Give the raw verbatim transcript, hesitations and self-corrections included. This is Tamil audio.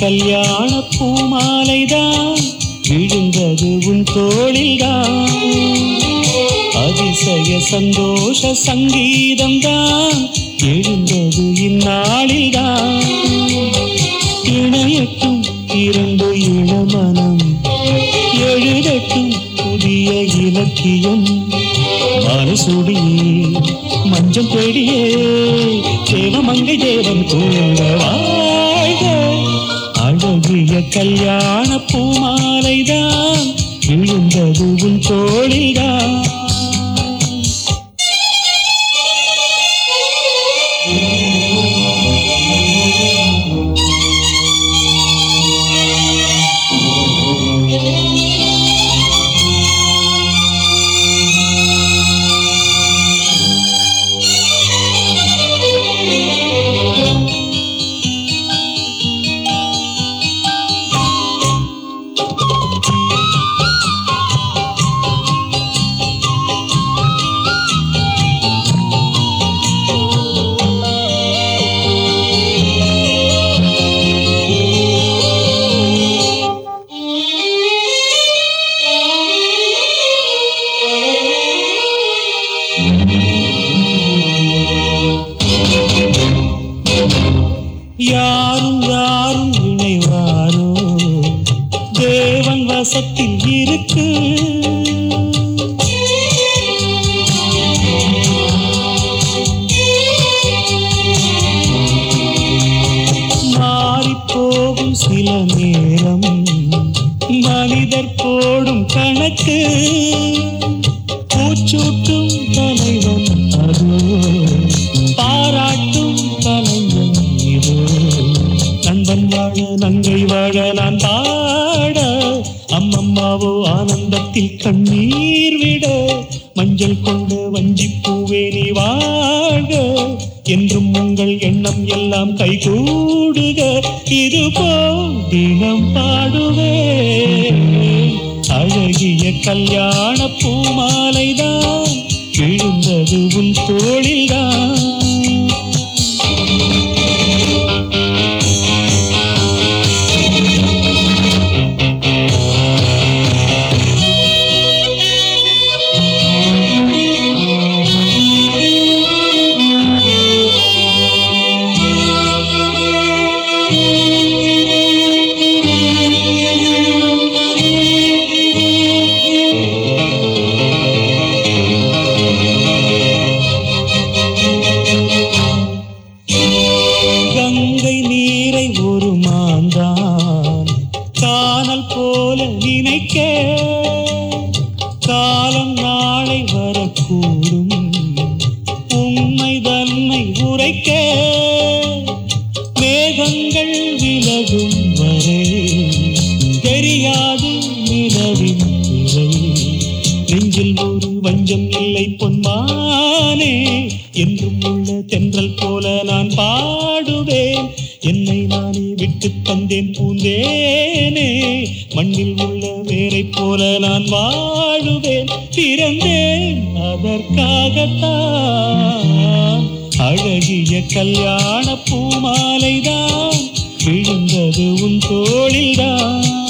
கல்யாண பூமாலைதான் விழுந்தது உன் தோளில்தான். அதிசய சந்தோஷ சங்கீதம் தான் எழுந்தது இந்நாளில்தான். இணையட்டும் இரண்டு இளமனம், எழுதட்டும் புதிய இலக்கியம். மனசுடியே மஞ்சள் தேடியே தேவமங்கை தேவன் கூட வாழ்க. அழகிய கல்யாண பூமாலைதான் விழுந்தது உன் தோளில்தான். யாரும் யாரும் இணைவாரோ தேவன் வசத்தில் இருக்கு. மாறிப்போகும் சில நேரம் மனிதர் போடும் கணக்கு. பூச்சூட்டும் தலைவன் அதோ பாராட்டும் கலைஞன் இதோ. நண்பன் வாழ நங்கை வாழ நான் பாட, அம்மம்மாவோ ஆனந்தத்தில் கண்ணீர் விட. மஞ்சள் கொண்ட வஞ்சிப்பூவே நீ வாழ்க, என்றும் உங்கள் எண்ணம் எல்லாம் கைகூடுக. இது போல் தினம் பாடுவே அழகிய கல்யாண பூமாலைதான் விழுந்தது உன் தோளில்தான். ஒரு மாந்தான் காணல் போல நினைக்க, காலம் நாளை வரக்கூடும் உண்மை தன்னை உரைக்க. மேகங்கள் விலகும் வரை தெரியாது நிலவின் நிலை. நெஞ்சில் ஒரு வஞ்சம் இல்லை பொன்மானே, என்றும் உள்ள தென்றல் போல நான் பாடுவேன். என்னை நானே விட்டு தந்தேன் பூந்தேனே, மண்ணில் உள்ள வேரை போல நான் வாழுவேன். பிறந்தேன் அதற்காகத்தான். அழகிய கல்யாண பூமாலைதான் விழுந்தது உன் தோளில்தான்.